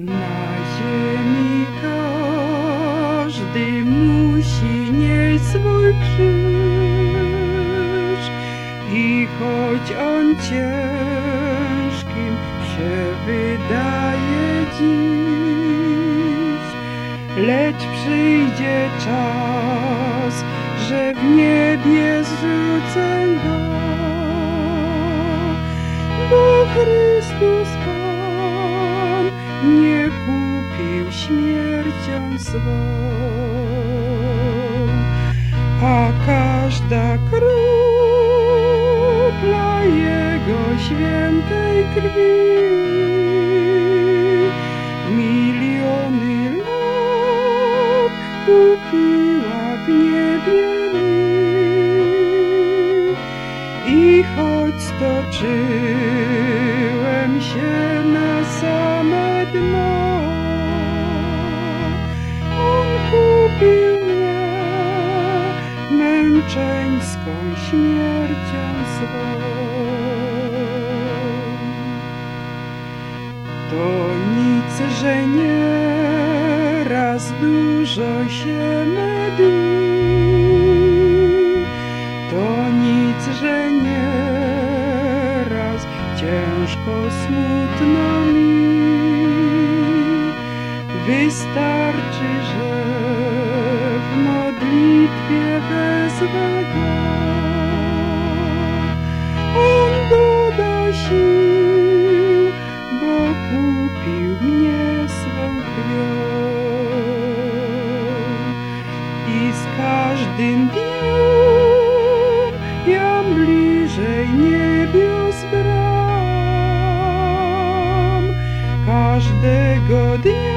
Na ziemi każdy musi nieść swój krzyż i choć on ciężkim się wydaje dziś, lecz przyjdzie czas, że w niebie zrzucę go, bo Chrystus Pan nie kupił śmiercią swą, a każda kropla Jego świętej krwi miliony lat kupiła w niebie mi. I choć stoczyłem się na same dno, On kupił mnie męczeńską śmiercią swą. To nic, że nieraz dużo się mydli, to nic, że nieraz ciężko, smutno mi. Wystarczy, że w modlitwie wezwę Go, On doda sił, bo kupił mnie swą krwią. I z każdym dniem ja bliżej niebios bram, każdego dnia